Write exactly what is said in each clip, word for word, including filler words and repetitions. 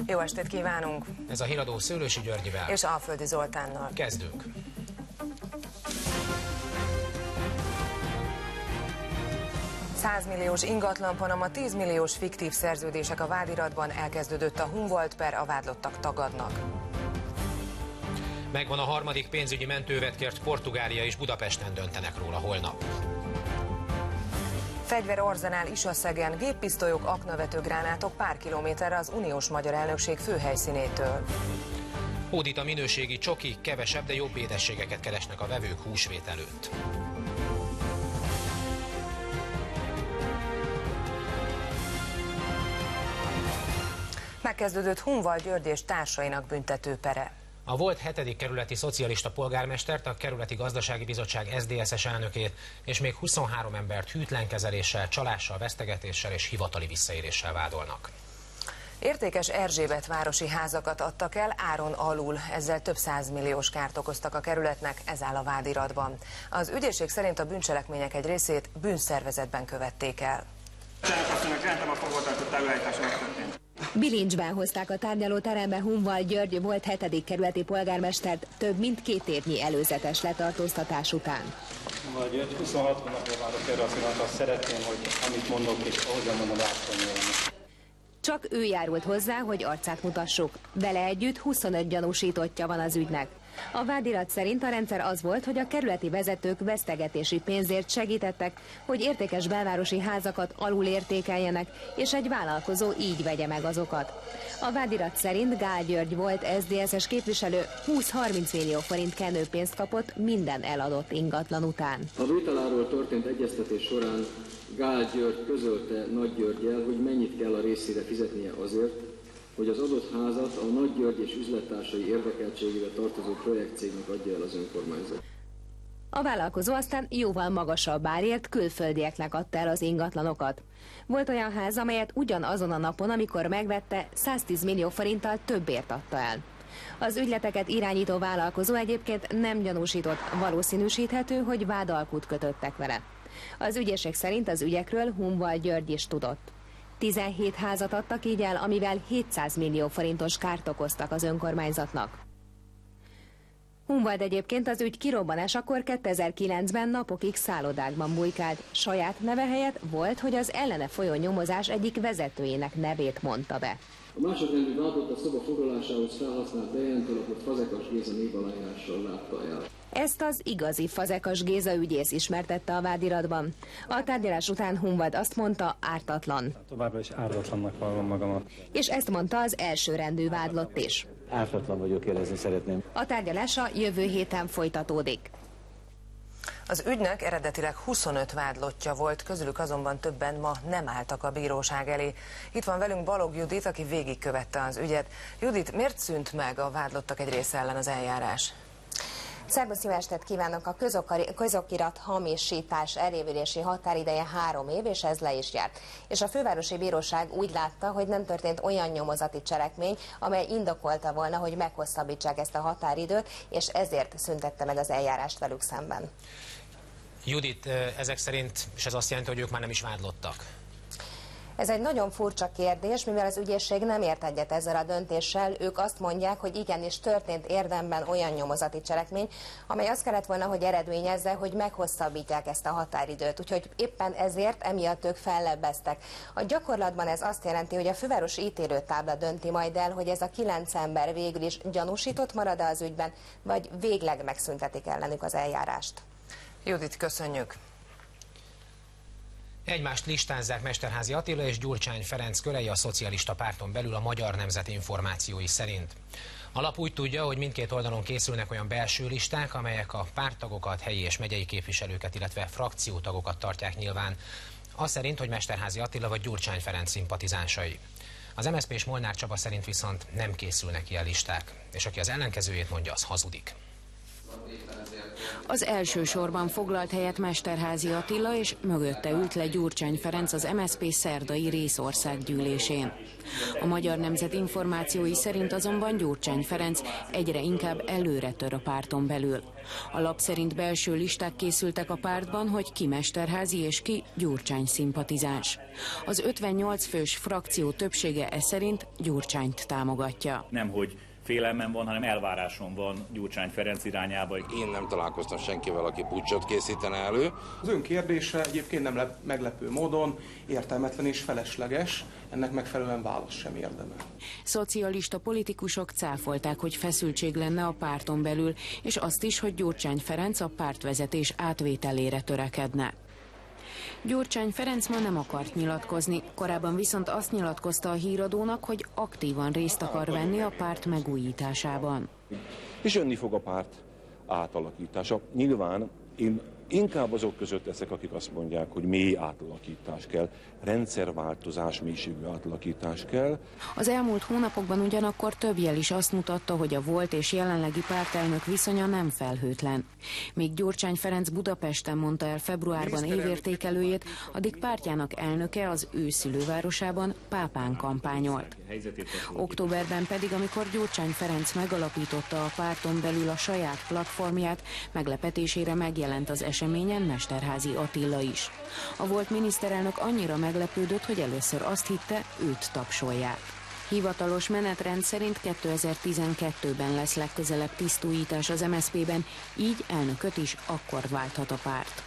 Jó estét kívánunk! Ez a híradó Szőlősi Györgyivel és Alföldi Zoltánnal. Kezdünk! száz milliós ingatlan Panama, tíz milliós fiktív szerződések a vádiratban, elkezdődött a Humboldt per, a vádlottak tagadnak. Megvan a harmadik pénzügyi mentővetkért, Portugália és Budapesten döntenek róla holnap. Fegyverarzenál Isaszegen, géppisztolyok, aknavető gránátok pár kilométerre az uniós magyar elnökség főhelyszínétől. Hódít a minőségi csoki, kevesebb, de jobb édességeket keresnek a vevők húsvét előtt. Megkezdődött Hunval György és társainak büntető pere. A volt hetedik kerületi szocialista polgármestert, a kerületi gazdasági bizottság es zé dé es-es elnökét és még huszonhárom embert hűtlenkezeléssel, csalással, vesztegetéssel és hivatali visszaéléssel vádolnak. Értékes Erzsébet városi házakat adtak el áron alul, ezzel több százmilliós kárt okoztak a kerületnek, ez áll a vádiratban. Az ügyészség szerint a bűncselekmények egy részét bűnszervezetben követték el. Bilincsben hozták a tárgyalóterembe Hunval György volt hetedik kerületi polgármestert több mint két évnyi előzetes letartóztatás után. Hunval György, huszonhat hónapja várok erre a pillanatra, szeretném, hogy amit mondok és ahogyan mondom, látszani jönni. Csak ő járult hozzá, hogy arcát mutassuk. Vele együtt huszonöt gyanúsítottja van az ügynek. A vádirat szerint a rendszer az volt, hogy a kerületi vezetők vesztegetési pénzért segítettek, hogy értékes belvárosi házakat alulértékeljenek, és egy vállalkozó így vegye meg azokat. A vádirat szerint Gál György volt es zé dé es-es képviselő húsz-harminc millió forint kenőpénzt kapott minden eladott ingatlan után. A vételáról történt egyeztetés során Gál György közölte Nagy Györggyel, hogy mennyit kell a részére fizetnie azért, hogy az adott házat a Nagy György és üzlettársai érdekeltségébe tartozó projektcégnek adja el az önkormányzat. A vállalkozó aztán jóval magasabb árért külföldieknek adta el az ingatlanokat. Volt olyan ház, amelyet ugyanazon a napon, amikor megvette, száztíz millió forinttal többért adta el. Az ügyleteket irányító vállalkozó egyébként nem gyanúsított, valószínűsíthető, hogy vádalkut kötöttek vele. Az ügyészség szerint az ügyekről Hunval György is tudott. tizenhét házat adtak így el, amivel hétszáz millió forintos kárt okoztak az önkormányzatnak. Hunvald egyébként az ügy kirobbanásakor kétezer-kilencben napokig szállodákban bujkált. Saját neve helyett volt, hogy az ellene folyó nyomozás egyik vezetőjének nevét mondta be. A másodrendű vádlott a szoba foglalásához felhasznált bejelentőlapot Fazekas Géza névaláírással látta el. Ezt az igazi Fazekas Géza ügyész ismertette a vádiratban. A tárgyalás után Hunvald azt mondta, ártatlan. Továbbra is ártatlannak vallom magamat. És ezt mondta az elsőrendű vádlott is. Ártatlan vagyok, érezni szeretném. A tárgyalása jövő héten folytatódik. Az ügynek eredetileg huszonöt vádlottja volt, közülük azonban többen ma nem álltak a bíróság elé. Itt van velünk Balog Judit, aki végigkövette az ügyet. Judit, miért szűnt meg a vádlottak egy része ellen az eljárás? Szerbusz, jó estét kívánok! A közokirat hamisítás elévülési határideje három év, és ez le is járt. És a fővárosi bíróság úgy látta, hogy nem történt olyan nyomozati cselekmény, amely indokolta volna, hogy meghosszabbítsák ezt a határidőt, és ezért szüntette meg az eljárást velük szemben. Judit, ezek szerint, és ez azt jelenti, hogy ők már nem is vádlottak? Ez egy nagyon furcsa kérdés, mivel az ügyészség nem ért egyet ezzel a döntéssel. Ők azt mondják, hogy igenis történt érdemben olyan nyomozati cselekmény, amely azt kellett volna, hogy eredményezze, hogy meghosszabbítják ezt a határidőt. Úgyhogy éppen ezért emiatt ők fellebbeztek. A gyakorlatban ez azt jelenti, hogy a fővárosi ítélőtábla dönti majd el, hogy ez a kilenc ember végül is gyanúsított marad az ügyben, vagy végleg megszüntetik ellenük az eljárást. Judit, köszönjük! Egymást listázzák Mesterházy Attila és Gyurcsány Ferenc körei a szocialista párton belül a Magyar Nemzet információi szerint. A lap úgy tudja, hogy mindkét oldalon készülnek olyan belső listák, amelyek a párttagokat, helyi és megyei képviselőket, illetve frakciótagokat tartják nyilván. Az szerint, hogy Mesterházy Attila vagy Gyurcsány Ferenc szimpatizánsai. Az em es zé pé és Molnár Csaba szerint viszont nem készülnek ilyen listák, és aki az ellenkezőjét mondja, az hazudik. Az első sorban foglalt helyet Mesterházy Attila, és mögötte ült le Gyurcsány Ferenc az em es zé pé szerdai részországgyűlésén. A Magyar Nemzet információi szerint azonban Gyurcsány Ferenc egyre inkább előre tör a párton belül. A lap szerint belső listák készültek a pártban, hogy ki Mesterházy és ki Gyurcsány szimpatizáns. Az ötvennyolc fős frakció többsége e szerint Gyurcsányt támogatja. Nemhogy félelmem van, hanem elvárásom van Gyurcsány Ferenc irányába. Én nem találkoztam senkivel, aki puccsot készítene elő. Az ön kérdése egyébként nem lep- meglepő módon értelmetlen és felesleges, ennek megfelelően válasz sem érdemel. Szocialista politikusok cáfolták, hogy feszültség lenne a párton belül, és azt is, hogy Gyurcsány Ferenc a pártvezetés átvételére törekedne. Gyurcsány Ferenc ma nem akart nyilatkozni, korábban viszont azt nyilatkozta a híradónak, hogy aktívan részt akar venni a párt megújításában. És jönni fog a párt átalakítása. Nyilván én inkább azok között leszek, akik azt mondják, hogy mély átalakítás kell, rendszerváltozás, mélységű átalakítás kell. Az elmúlt hónapokban ugyanakkor több jel is azt mutatta, hogy a volt és jelenlegi pártelnök viszonya nem felhőtlen. Míg Gyurcsány Ferenc Budapesten mondta el februárban évértékelőjét, addig pártjának elnöke az ő szülővárosában Pápán kampányolt. Októberben pedig, amikor Gyurcsány Ferenc megalapította a párton belül a saját platformját, meglepetésére megjelent az eseményen Mesterházy Attila is. A volt miniszterelnök annyira meglepődött, hogy először azt hitte, őt tapsolják. Hivatalos menetrend szerint kétezer-tizenkettőben lesz legközelebb tisztújítás az em es zé pében, így elnököt is akkor válthat a párt.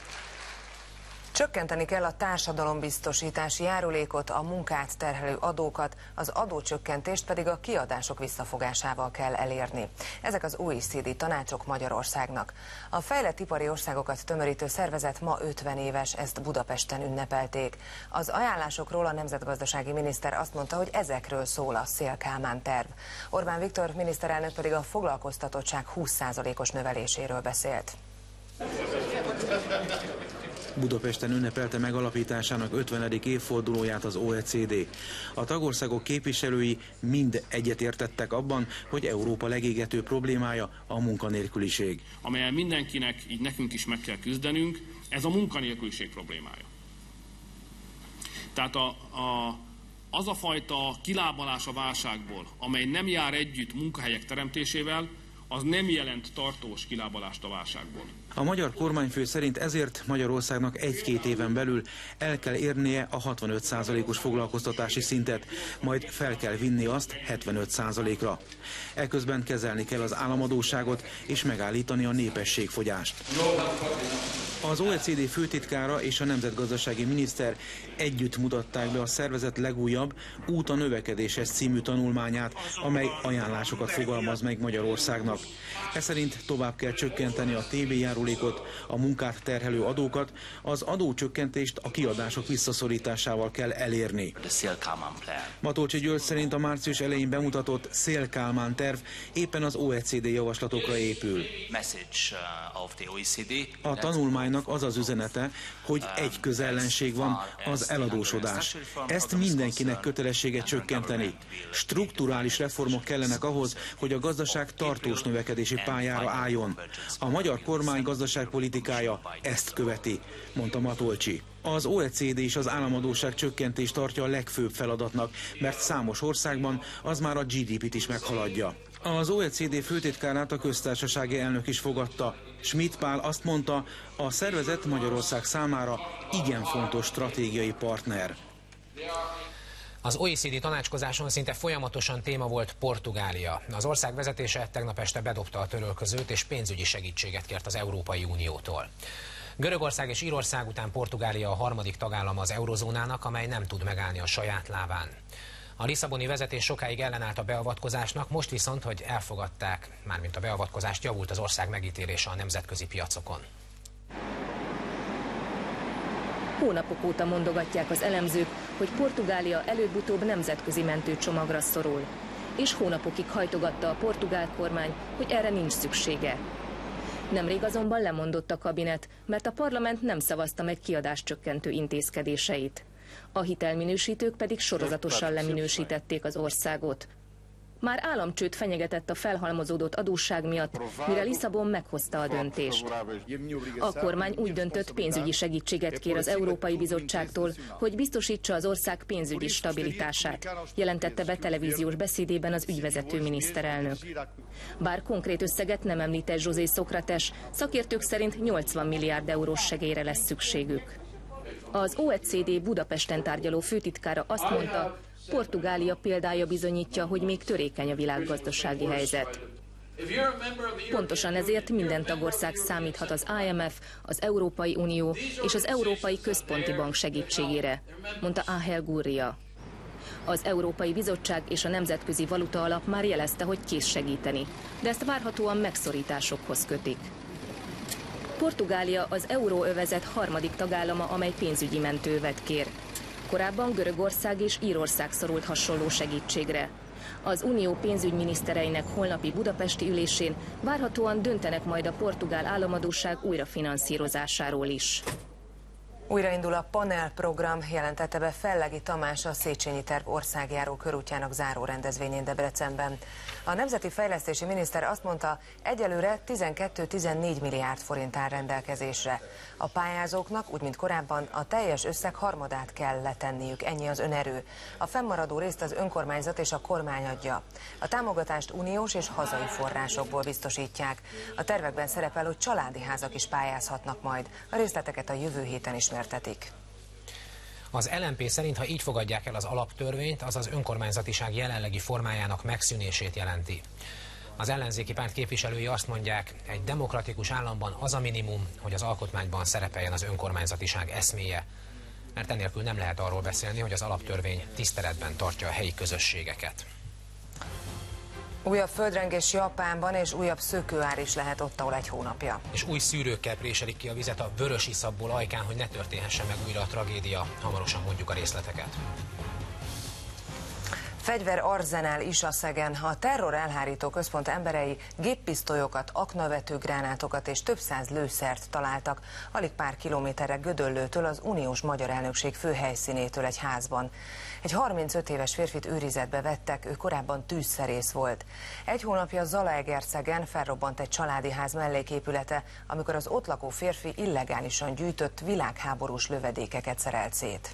Csökkenteni kell a társadalombiztosítási járulékot, a munkát terhelő adókat, az adócsökkentést pedig a kiadások visszafogásával kell elérni. Ezek az o e cé dé tanácsok Magyarországnak. A fejlett ipari országokat tömörítő szervezet ma ötven éves, ezt Budapesten ünnepelték. Az ajánlásokról a nemzetgazdasági miniszter azt mondta, hogy ezekről szól a Széll-Kálmán terv. Orbán Viktor miniszterelnök pedig a foglalkoztatottság húsz százalékos növeléséről beszélt. Budapesten ünnepelte megalapításának ötvenedik évfordulóját az o e cé dé. A tagországok képviselői mind egyetértettek abban, hogy Európa legégető problémája a munkanélküliség. Amelyen mindenkinek, így nekünk is meg kell küzdenünk, ez a munkanélküliség problémája. Tehát a, a, az a fajta kilábalás a válságból, amely nem jár együtt munkahelyek teremtésével, az nem jelent tartós kilábalást a válságból. A magyar kormányfő szerint ezért Magyarországnak egy-két éven belül el kell érnie a hatvanöt százalékos foglalkoztatási szintet, majd fel kell vinni azt hetvenöt százalékra. Eközben kezelni kell az államadósságot és megállítani a népességfogyást. Az o e cé dé főtitkára és a nemzetgazdasági miniszter együtt mutatták be a szervezet legújabb Út a növekedéshez című tanulmányát, amely ajánlásokat fogalmaz meg Magyarországnak. Ez szerint tovább kell csökkenteni a té bé járulékot, a munkát terhelő adókat, az adócsökkentést a kiadások visszaszorításával kell elérni. Matolcsy György szerint a március elején bemutatott Széll-Kálmán terv éppen az o e cé dé javaslatokra épül. A tanulmánynak az az üzenete, hogy egy közellenség van, az eladósodás. Ezt mindenkinek kötelessége csökkenteni. Strukturális reformok kellenek ahhoz, hogy a gazdaság tartós növekedési pályára álljon. A magyar kormány gazdaságpolitikája ezt követi, mondta Matolcsy. Az o e cé dé és az államadósság csökkentést tartja a legfőbb feladatnak, mert számos országban az már a gé dé pét is meghaladja. Az o e cé dé főtitkárát a köztársasági elnök is fogadta. Schmidt Pál azt mondta, a szervezet Magyarország számára igen fontos stratégiai partner. Az o e cé dé tanácskozáson szinte folyamatosan téma volt Portugália. Az ország vezetése tegnap este bedobta a törölközőt és pénzügyi segítséget kért az Európai Uniótól. Görögország és Írország után Portugália a harmadik tagállama az eurozónának, amely nem tud megállni a saját lábán. A lisszaboni vezetés sokáig ellenállt a beavatkozásnak, most viszont, hogy elfogadták, mármint a beavatkozást, javult az ország megítélése a nemzetközi piacokon. Hónapok óta mondogatják az elemzők, hogy Portugália előbb-utóbb nemzetközi mentőcsomagra szorul. És hónapokig hajtogatta a portugál kormány, hogy erre nincs szüksége. Nemrég azonban lemondott a kabinet, mert a parlament nem szavazta meg kiadáscsökkentő intézkedéseit. A hitelminősítők pedig sorozatosan leminősítették az országot. Már államcsőd fenyegetett a felhalmozódott adósság miatt, mire Lisszabon meghozta a döntést. A kormány úgy döntött, pénzügyi segítséget kér az Európai Bizottságtól, hogy biztosítsa az ország pénzügyi stabilitását, jelentette be televíziós beszédében az ügyvezető miniszterelnök. Bár konkrét összeget nem említett José Sócrates, szakértők szerint nyolcvan milliárd eurós segélyre lesz szükségük. Az o e cé dé Budapesten tárgyaló főtitkára azt mondta, Portugália példája bizonyítja, hogy még törékeny a világgazdasági helyzet. Pontosan ezért minden tagország számíthat az I M F, az Európai Unió és az Európai Központi Bank segítségére, mondta Ángel Gurria. Az Európai Bizottság és a Nemzetközi Valuta Alap már jelezte, hogy kész segíteni, de ezt várhatóan megszorításokhoz kötik. Portugália az euróövezet harmadik tagállama, amely pénzügyi mentővet kér. Korábban Görögország és Írország szorult hasonló segítségre. Az unió pénzügyminisztereinek holnapi budapesti ülésén várhatóan döntenek majd a portugál államadósság újrafinanszírozásáról is. Újraindul a Panel program, jelentette be Fellegi Tamás, a Széchenyi terv országjáró körútjának záró rendezvényén Debrecenben. A nemzeti fejlesztési miniszter azt mondta, egyelőre tizenkettő-tizennégy milliárd forint áll rendelkezésre. A pályázóknak, úgy mint korábban, a teljes összeg harmadát kell letenniük, ennyi az önerő. A fennmaradó részt az önkormányzat és a kormány adja. A támogatást uniós és hazai forrásokból biztosítják. A tervekben szerepel, hogy családi házak is pályázhatnak majd. A részleteket a jövő héten ismertetik. Az el em pé szerint, ha így fogadják el az alaptörvényt, az az önkormányzatiság jelenlegi formájának megszűnését jelenti. Az ellenzéki párt képviselői azt mondják, egy demokratikus államban az a minimum, hogy az alkotmányban szerepeljen az önkormányzatiság eszméje. Mert enélkül nem lehet arról beszélni, hogy az alaptörvény tiszteletben tartja a helyi közösségeket. Újabb földrengés Japánban, és újabb szökőár is lehet ott, ahol egy hónapja. És új szűrőkkel préselik ki a vizet a Vörösiszapból Ajkán, hogy ne történhessen meg újra a tragédia. Hamarosan mondjuk a részleteket. Fegyverarzenál Isaszegen. A terror elhárító központ emberei géppisztolyokat, aknavető gránátokat és több száz lőszert találtak alig pár kilométerre Gödöllőtől, az uniós magyar elnökség főhelyszínétől egy házban. Egy harmincöt éves férfit őrizetbe vettek, ő korábban tűzszerész volt. Egy hónapja Zalaegerszegen felrobbant egy családi ház melléképülete, amikor az ott lakó férfi illegálisan gyűjtött világháborús lövedékeket szerelt szét.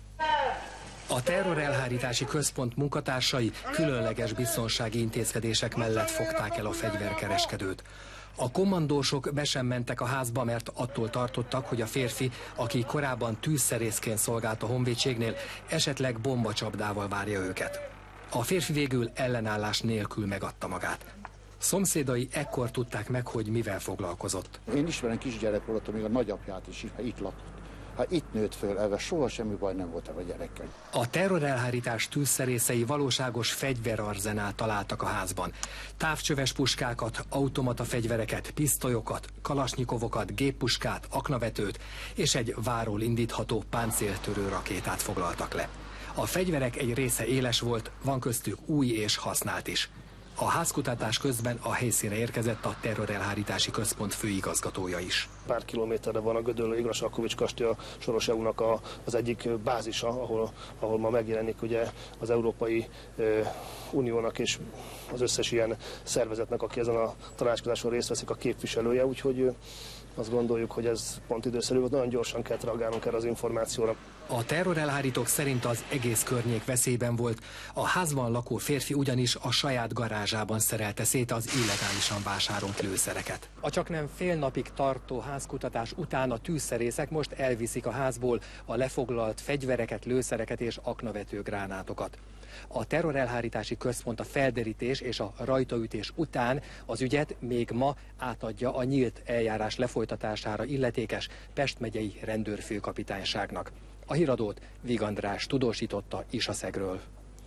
A terrorelhárítási központ munkatársai különleges biztonsági intézkedések mellett fogták el a fegyverkereskedőt. A kommandósok be sem mentek a házba, mert attól tartottak, hogy a férfi, aki korábban tűzszerészként szolgált a honvédségnél, esetleg bombacsapdával várja őket. A férfi végül ellenállás nélkül megadta magát. Szomszédai ekkor tudták meg, hogy mivel foglalkozott. Én ismerem kisgyerek voltam, még a nagyapját is itt lakott. Hát itt nőtt föl, ebben soha semmi baj nem volt a gyerekkel. A terrorelhárítás tűzszerészei valóságos fegyverarzenát találtak a házban. Távcsöves puskákat, automata fegyvereket, pisztolyokat, kalasnyikovokat, géppuskát, aknavetőt és egy váról indítható páncéltörő rakétát foglaltak le. A fegyverek egy része éles volt, van köztük új és használt is. A házkutatás közben a helyszínre érkezett a terrorelhárítási központ főigazgatója is. Pár kilométerre van a Gödöllő Igrasalkovics kastély, a Soros é u-nak a, az egyik bázisa, ahol, ahol ma megjelenik ugye az Európai e, Uniónak és az összes ilyen szervezetnek, aki ezen a tanácskozáson részt veszik, a képviselője, úgyhogy azt gondoljuk, hogy ez pont időszerű volt, nagyon gyorsan kell reagálnunk erre az információra. A terrorelhárítók szerint az egész környék veszélyben volt, a házban lakó férfi ugyanis a saját garázsában szerelte szét az illegálisan vásárolt lőszereket. A csaknem fél napig tartó házkutatás után a tűzszerészek most elviszik a házból a lefoglalt fegyvereket, lőszereket és aknavető gránátokat. A terrorelhárítási központ a felderítés és a rajtaütés után az ügyet még ma átadja a nyílt eljárás lefolytatására illetékes Pest megyei rendőrfőkapitányságnak. A híradót Víg András tudósította Isaszegről.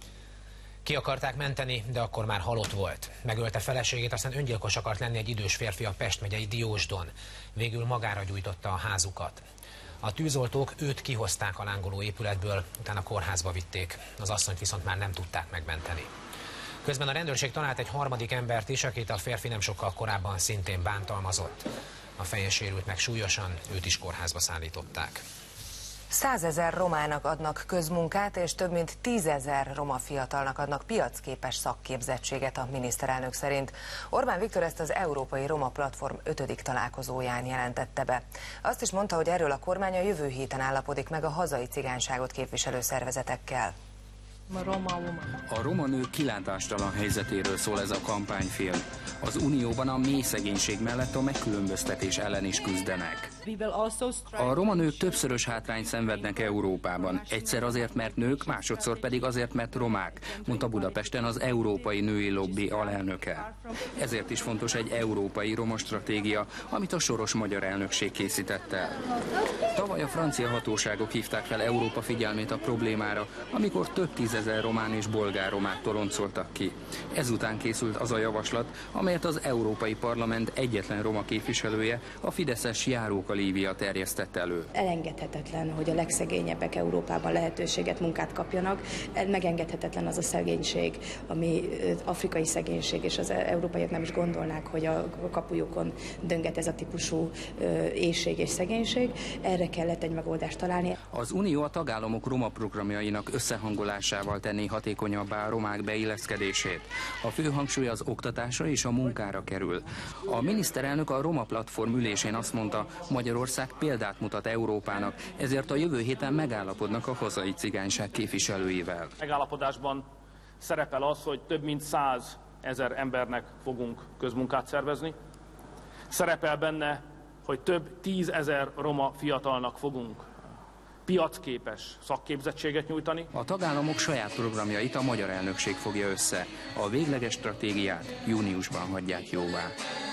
Ki akarták menteni, de akkor már halott volt. Megölte feleségét, aztán öngyilkos akart lenni egy idős férfi a Pest megyei Diósdon. Végül magára gyújtotta a házukat. A tűzoltók őt kihozták a lángoló épületből, utána kórházba vitték. Az asszonyt viszont már nem tudták megmenteni. Közben a rendőrség talált egy harmadik embert is, akit a férfi nem sokkal korábban szintén bántalmazott. A fején sérült meg súlyosan, őt is kórházba szállították. Százezer romának adnak közmunkát, és több mint tízezer roma fiatalnak adnak piacképes szakképzettséget a miniszterelnök szerint. Orbán Viktor ezt az Európai Roma Platform ötödik találkozóján jelentette be. Azt is mondta, hogy erről a kormány a jövő héten állapodik meg a hazai cigányságot képviselő szervezetekkel. A roma nők kilátástalan helyzetéről szól ez a kampányfilm. Az Unióban a mély szegénység mellett a megkülönböztetés ellen is küzdenek. A roma nők többszörös hátrányt szenvednek Európában. Egyszer azért, mert nők, másodszor pedig azért, mert romák, mondta Budapesten az Európai Női Lobby alelnöke. Ezért is fontos egy európai roma stratégia, amit a soros magyar elnökség készített el. Tavaly a francia hatóságok hívták fel Európa figyelmét a problémára, amikor több tízezer román és bolgár romát toloncoltak ki. Ezután készült az a javaslat, amelyet az Európai Parlament egyetlen roma képviselője, a fideszes Járóka Lívia terjesztett elő. Elengedhetetlen, hogy a legszegényebbek Európában lehetőséget, munkát kapjanak. Megengedhetetlen az a szegénység, ami afrikai szegénység, és az európaiak nem is gondolnák, hogy a kapujukon dönget ez a típusú éhség és szegénység. Erre kellett egy megoldást találni. Az Unió a tagállamok roma programjainak összehangolásával tenné hatékonyabbá a romák beilleszkedését. A fő hangsúly az oktatásra és a munkára kerül. A miniszterelnök a Roma Platform ülésén azt mondta, Magyarország példát mutat Európának, ezért a jövő héten megállapodnak a hazai cigányság képviselőivel. Megállapodásban szerepel az, hogy több mint százezer embernek fogunk közmunkát szervezni. Szerepel benne, hogy több tízezer roma fiatalnak fogunk piacképes szakképzettséget nyújtani. A tagállamok saját programjait a magyar elnökség fogja össze. A végleges stratégiát júniusban hagyják jóvá.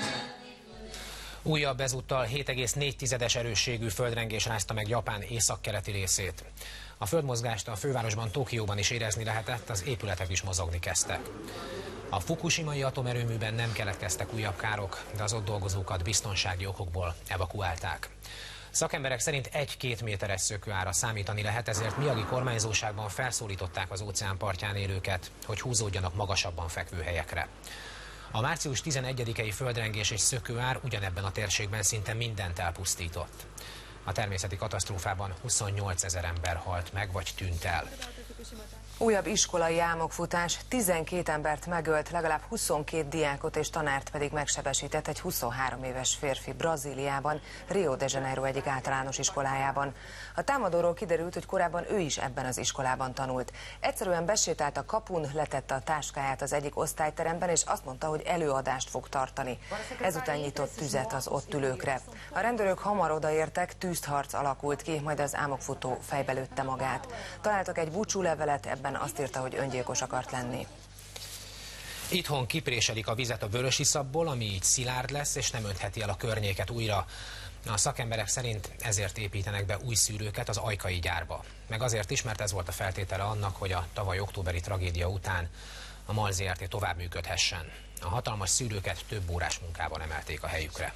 Újabb ezúttal hét egész négy tizedes erősségű földrengés rázta meg Japán északkeleti részét. A földmozgást a fővárosban, Tokióban is érezni lehetett, az épületek is mozogni kezdtek. A fukushimai atomerőműben nem keletkeztek újabb károk, de az ott dolgozókat biztonsági okokból evakuálták. Szakemberek szerint egy-két méteres szökőárra számítani lehet, ezért Miyagi kormányzóságban felszólították az óceán partján élőket, hogy húzódjanak magasabban fekvő helyekre. A március tizenegyedikei földrengés és szökőár ugyanebben a térségben szinte mindent elpusztított. A természeti katasztrófában huszonnyolcezer ember halt meg vagy tűnt el. Újabb iskolai álmokfutás, tizenkét embert megölt, legalább huszonkét diákot és tanárt pedig megsebesített egy huszonhárom éves férfi Brazíliában, Rio de Janeiro egyik általános iskolájában. A támadóról kiderült, hogy korábban ő is ebben az iskolában tanult. Egyszerűen besétált a kapun, letette a táskáját az egyik osztályteremben, és azt mondta, hogy előadást fog tartani. Ezután nyitott tüzet az ott ülőkre. A rendőrök hamar odaértek, tűzharc alakult ki, majd az álmokfutó fejbe lőtte magát. Találtak egy búcsúlevelet, ebben azt írta, hogy öngyilkos akart lenni. Itthon kipréselik a vizet a vörösiszapból, ami így szilárd lesz, és nem öntheti el a környéket újra. A szakemberek szerint ezért építenek be új szűrőket az ajkai gyárba. Meg azért is, mert ez volt a feltétele annak, hogy a tavaly októberi tragédia után a MAL Zé Er Té tovább működhessen. A hatalmas szűrőket több órás munkában emelték a helyükre.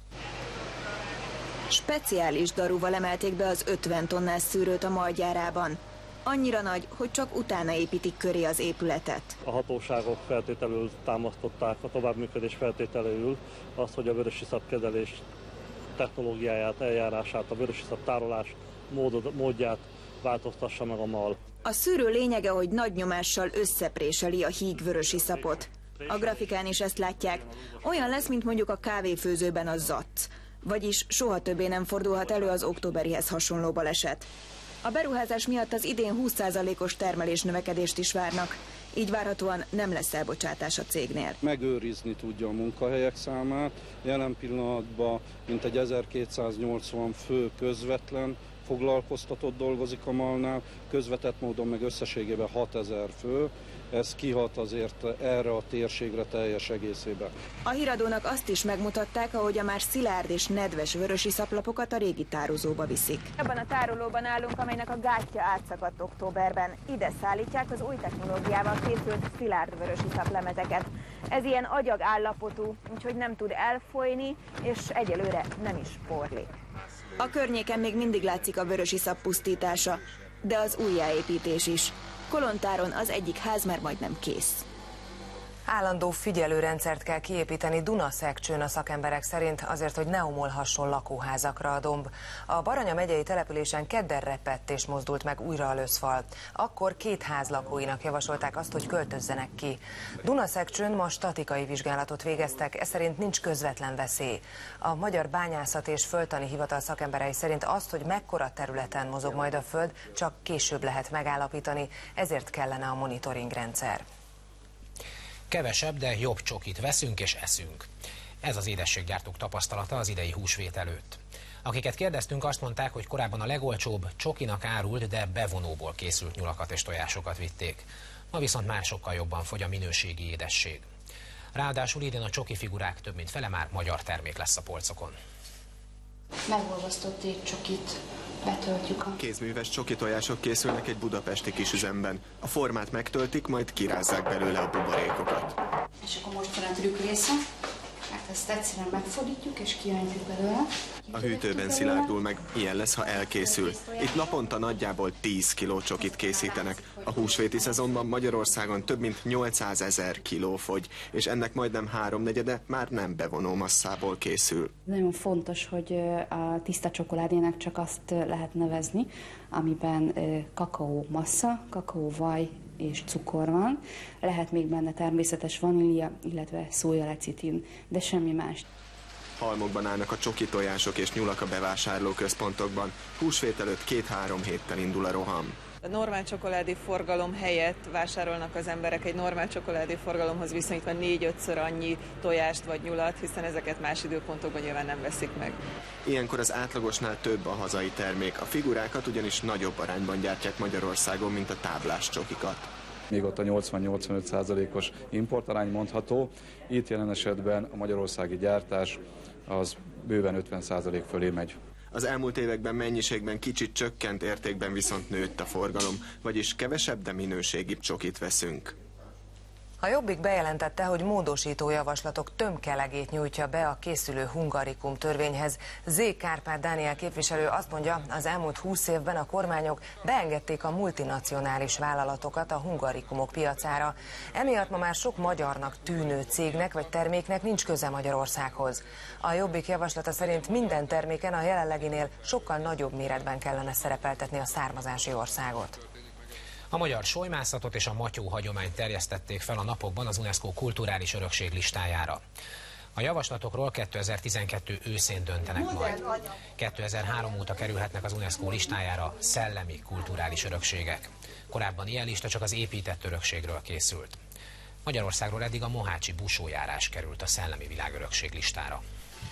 Speciális darúval emelték be az ötven tonnás szűrőt a MAL gyárában. Annyira nagy, hogy csak utána építik köré az épületet. A hatóságok feltételül támasztották a továbbműködés feltételül azt, hogy a vörösiszap kezelés technológiáját, eljárását, a vörösiszap tárolás módod, módját változtassa meg a MAL. A szűrő lényege, hogy nagy nyomással összepréseli a híg vörösiszapot. A grafikán is ezt látják. Olyan lesz, mint mondjuk a kávéfőzőben a zacc. Vagyis soha többé nem fordulhat elő az októberihez hasonló baleset. A beruházás miatt az idén húsz százalékos termelés növekedést is várnak, így várhatóan nem lesz elbocsátás a cégnél. Megőrizni tudja a munkahelyek számát, jelen pillanatban mintegy ezerkétszáznyolcvan fő közvetlen foglalkoztatott dolgozik a MAL-nál, közvetett módon meg összességében hatezer fő, ez kihat azért erre a térségre teljes egészében. A híradónak azt is megmutatták, ahogy a már szilárd és nedves vörösiszaplapokat a régi tározóba viszik. Ebben a tárolóban állunk, amelynek a gátja átszakadt októberben. Ide szállítják az új technológiával készült szilárd vörösiszaplemezeket. Ez ilyen agyag állapotú, úgyhogy nem tud elfolyni, és egyelőre nem is porlik. A környéken még mindig látszik a vörösiszap pusztítása, de az újjáépítés is. Kolontáron az egyik ház már majdnem kész. Állandó figyelőrendszert kell kiépíteni Dunaszekcsőn a szakemberek szerint, azért, hogy ne omolhasson lakóházakra a domb. A Baranya megyei településen kedden repett és mozdult meg újra a löszfal. Akkor két ház lakóinak javasolták azt, hogy költözzenek ki. Dunaszekcsőn ma statikai vizsgálatot végeztek, ez szerint nincs közvetlen veszély. A Magyar Bányászat és Földtani Hivatal szakemberei szerint azt, hogy mekkora területen mozog majd a föld, csak később lehet megállapítani, ezért kellene a monitoring rendszer. Kevesebb, de jobb csokit veszünk és eszünk. Ez az édességgyártók tapasztalata az idei húsvét előtt. Akiket kérdeztünk, azt mondták, hogy korábban a legolcsóbb csokinak árult, de bevonóból készült nyulakat és tojásokat vitték. Ma viszont már sokkal jobban fogy a minőségi édesség. Ráadásul idén a csoki figurák több mint fele már magyar termék lesz a polcokon. Megolvasztott étcsokit betöltjük a... Kézműves csoki tojások készülnek egy budapesti kisüzemben. A formát megtöltik, majd kirázzák belőle a buborékokat. És akkor most jön a trükk része, mert ezt egyszerűen megfordítjuk és kijöntjük belőle. A hűtőben szilárdul meg, ilyen lesz, ha elkészül. Itt naponta nagyjából tíz kiló csokit készítenek. A húsvéti szezonban Magyarországon több mint nyolcszázezer kiló fogy, és ennek majdnem háromnegyede már nem bevonó masszából készül. Nagyon fontos, hogy a tiszta csokoládének csak azt lehet nevezni, amiben kakaó massza, kakaóvaj és cukor van. Lehet még benne természetes vanília, illetve szójalecitin, de semmi más. Halmokban állnak a csoki tojások és nyulak a bevásárlóközpontokban. Húsvét előtt két-három héttel indul a roham. A normál csokoládé forgalom helyett vásárolnak az emberek egy normál csokoládé forgalomhoz viszonyítva négy-ötször annyi tojást vagy nyulat, hiszen ezeket más időpontokban nyilván nem veszik meg. Ilyenkor az átlagosnál több a hazai termék. A figurákat ugyanis nagyobb arányban gyártják Magyarországon, mint a táblás csokikat. Még ott a nyolcvan-nyolcvanöt százalékos importarány mondható. Itt jelen esetben a magyarországi gyártás az bőven ötven százalék fölé megy. Az elmúlt években mennyiségben kicsit csökkent, értékben viszont nőtt a forgalom, vagyis kevesebb, de minőségibb csokit veszünk. A Jobbik bejelentette, hogy módosító javaslatok tömkelegét nyújtja be a készülő hungarikum törvényhez. Zé. Kárpát Dániel képviselő azt mondja, az elmúlt húsz évben a kormányok beengedték a multinacionális vállalatokat a hungarikumok piacára. Emiatt ma már sok magyarnak tűnő cégnek vagy terméknek nincs köze Magyarországhoz. A Jobbik javaslata szerint minden terméken a jelenleginél sokkal nagyobb méretben kellene szerepeltetni a származási országot. A magyar solymászatot és a matyó hagyományt terjesztették fel a napokban az UNESCO kulturális örökség listájára. A javaslatokról kétezer-tizenkettő őszén döntenek majd. kétezer-három óta kerülhetnek az UNESCO listájára szellemi kulturális örökségek. Korábban ilyen lista csak az épített örökségről készült. Magyarországról eddig a mohácsi busójárás került a szellemi világörökség listára.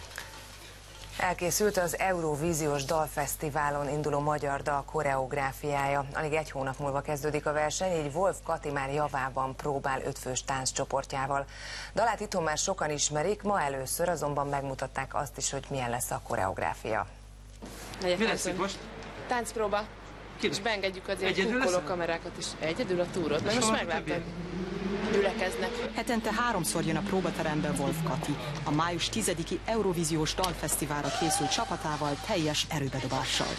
Elkészült az Eurovíziós Dalfesztiválon induló magyar dal koreográfiája. Alig egy hónap múlva kezdődik a verseny, így Wolf Kati már javában próbál ötfős tánccsoportjával. Dalát itthon már sokan ismerik, ma először azonban megmutatták azt is, hogy milyen lesz a koreográfia. Mi lesz itt most? Táncpróba. És beengedjük az ilyen kukkoló kamerákat is. Egyedül a túrod, mert most meglátod. Gyülekeznek. Hetente háromszor jön a próbaterembe Wolf Kati, a május tizediki Eurovíziós Dalfesztiválra készült csapatával teljes erőbedobással.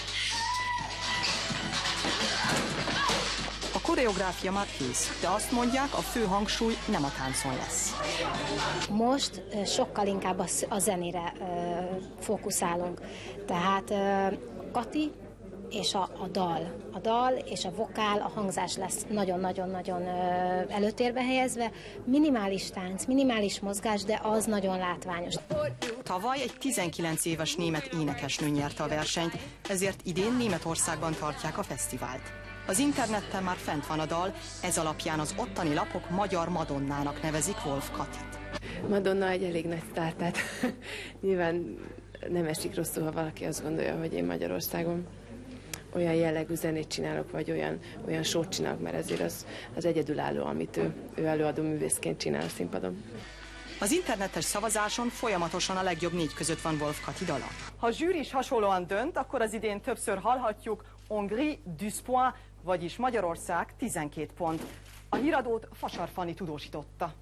A koreográfia már kész, de azt mondják, a fő hangsúly nem a táncon lesz. Most sokkal inkább a zenére fókuszálunk. Tehát Kati és a, a dal. A dal és a vokál, a hangzás lesz nagyon-nagyon-nagyon előtérbe helyezve. Minimális tánc, minimális mozgás, de az nagyon látványos. Tavaly egy tizenkilenc éves német énekesnő nyerte a versenyt, ezért idén Németországban tartják a fesztivált. Az interneten már fent van a dal, ez alapján az ottani lapok magyar Madonnának nevezik Wolf Katit. Madonna egy elég nagy sztár, tehát nyilván nem esik rosszul, ha valaki azt gondolja, hogy én Magyarországon olyan jellegű zenét csinálok, vagy olyan, olyan sót csinálok, mert ezért az, az egyedülálló, amit ő, ő előadó művészként csinál a színpadon. Az internetes szavazáson folyamatosan a legjobb négy között van Wolf Kati dala. Ha a zsűri is hasonlóan dönt, akkor az idén többször hallhatjuk Hongrie douze points, vagyis Magyarország tizenkét pont. A híradót Fasar Fanni tudósította.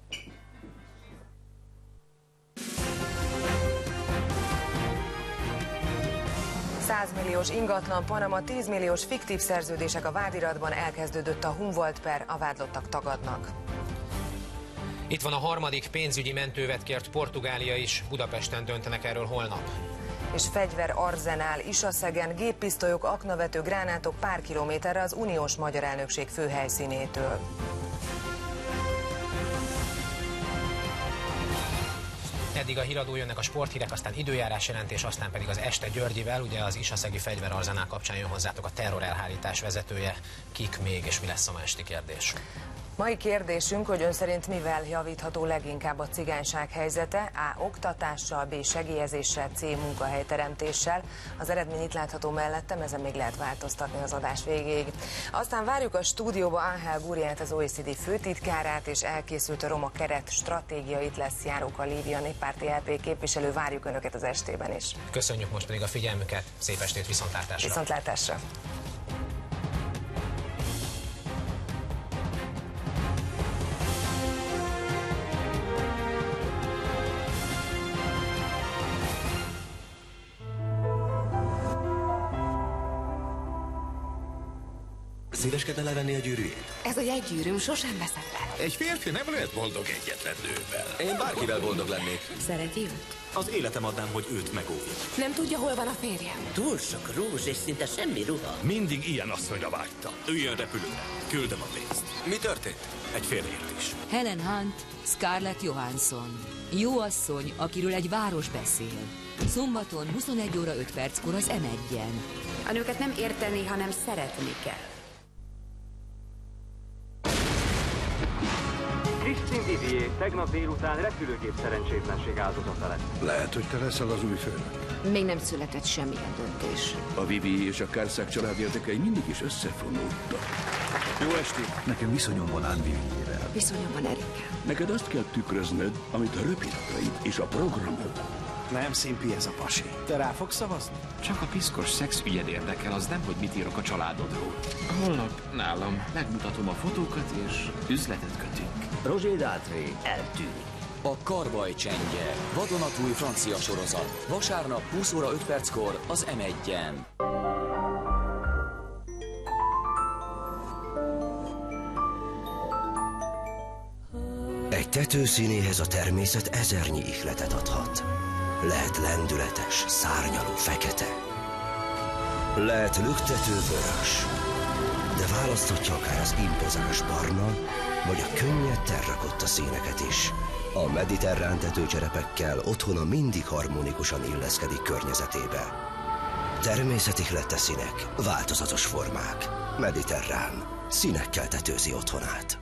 száz milliós ingatlan Panama, tíz milliós fiktív szerződések a vádiratban, elkezdődött a Humboldt per, a vádlottak tagadnak. Itt van a harmadik pénzügyi mentővet kért Portugália is, Budapesten döntenek erről holnap. És fegyverarzenál Isaszegen, géppisztolyok, aknavető gránátok pár kilométerre az uniós magyar elnökség főhelyszínétől. Eddig a híradó, jönnek a sporthírek, aztán időjárás jelentés, aztán pedig az Este Györgyivel, ugye az isaszegi fegyverarzenál kapcsán jön hozzátok a terrorelhárítás vezetője. Kik még, és mi lesz a ma esti kérdés? Mai kérdésünk, hogy ön szerint mivel javítható leginkább a cigányság helyzete? A. Oktatással, B. Segélyezéssel, C. Munkahelyteremtéssel. Az eredmény itt látható mellettem, ezen még lehet változtatni az adás végéig. Aztán várjuk a stúdióba Ángel Gurriát, az o e cé dé főtitkárát, és elkészült a roma keret stratégia, itt lesz Járóka Lívia, néppárti el pé képviselő, várjuk Önöket az estében is. Köszönjük most pedig a figyelmüket, szép estét, viszontlátásra! Viszontlátásra! Szíveskedne levenni a gyűrűjét? Ez a jegygyűrűm, sosem veszem le. Egy férfi nem lehet boldog egyetlen nővel. Én bárkivel boldog lennék. Szereti őt? Az életem adnám, hogy őt megóvjuk. Nem tudja, hol van a férjem? Túl sok rózs és szinte semmi ruha. Mindig ilyen asszonyra vágytam. Üljön repülőre. Küldöm a pénzt. Mi történt? Egy félreértés. Helen Hunt, Scarlett Johansson. Jó asszony, akiről egy város beszél. Szombaton huszonegy óra öt perckor az em egyen. A nőket nem érteni, hanem szeretni kell. Christine Didier tegnap délután repülőgép szerencsétlenség áldozata lett. Lehet, hogy te leszel az új főnök. Még nem született semmilyen döntés. A Vivi és a Kárszák család érdekei mindig is összefonódtak. Jó estét! Nekem viszonyom van Ann Viviével. Viszonyom van Erikkel. Neked azt kell tükröznöd, amit a röpirataid és a programod. Nem szimpi ez a pasi. Te rá fogsz szavazni? Csak a piszkos szexügyed érdekel, az nem, hogy mit írok a családodról. Holnap nálam megmutatom a fotókat, és üzletet kötünk. Roger Daltrey eltűnik. A Karbaj csendje, vadonatúj francia sorozat. Vasárnap húsz óra öt perckor az em egyen. Egy tetőszínéhez a természet ezernyi ihletet adhat. Lehet lendületes, szárnyaló fekete. Lehet lüktető vörös. De választhatja akár az impozáns barna, vagy a könnyed terrakotta színeket is. A mediterrán tetőcserepekkel otthona mindig harmonikusan illeszkedik környezetébe. Természeti ihlette színek, változatos formák. Mediterrán. Színekkel tetőzi otthonát.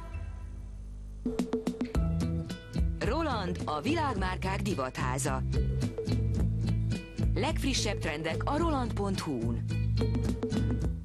Roland, a világmárkák divatháza. Legfrissebb trendek a roland pont hu-n.